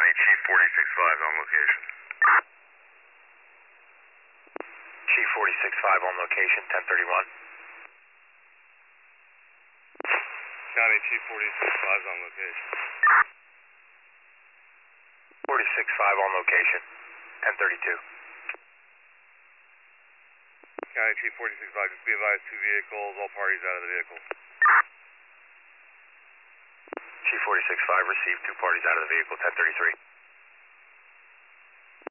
County Chief 46-5 on location. Chief 46-5 on location, 1031. County Chief 46-5 on location. 46-5 on location, 1032. County Chief 46-5, just be advised, 2 vehicles, all parties out of the vehicle. Chief 46-5 received, 2 parties out of the vehicle, 1033.